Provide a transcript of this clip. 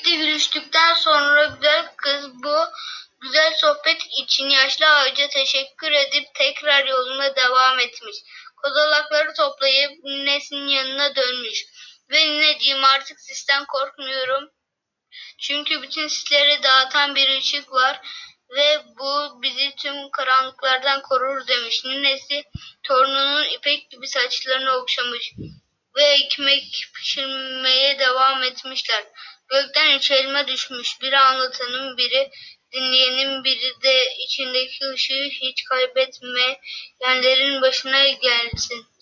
birlikte gülüştükten sonra güzel kız bu güzel sohbet için yaşlı ağaca teşekkür edip tekrar yoluna devam etmiş. Kozalakları toplayıp ninesinin yanına dönmüş. Ve nineciğim, artık sizden korkmuyorum. Çünkü bütün sisleri dağıtan bir ışık var ve bu bizi tüm karanlıklardan korur demiş. Ninesi torununun ipek gibi saçlarını okşamış ve ekmek pişirmeye devam etmişler. Gökten üç elma düşmüş. Biri anlatanın, biri dinleyenin, biri de içindeki ışığı hiç kaybetmeyenlerin başına gelsin.